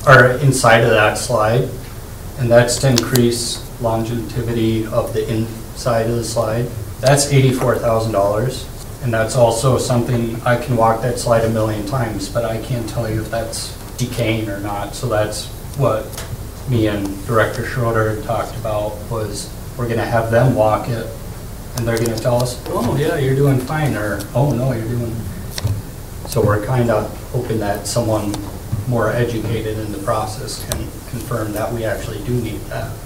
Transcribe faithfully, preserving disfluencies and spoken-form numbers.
or inside of that slide, and that's to increase longevity of the inside of the slide. That's eighty-four thousand dollars, and that's also something, I can walk that slide a million times, but I can't tell you if that's decaying or not. So that's what me and Director Schroeder talked about, was we're gonna have them walk it, and they're gonna tell us, oh yeah, you're doing fine, or oh no, you're doing. So we're kind of hoping that someone more educated in the process can confirm that we actually do need that.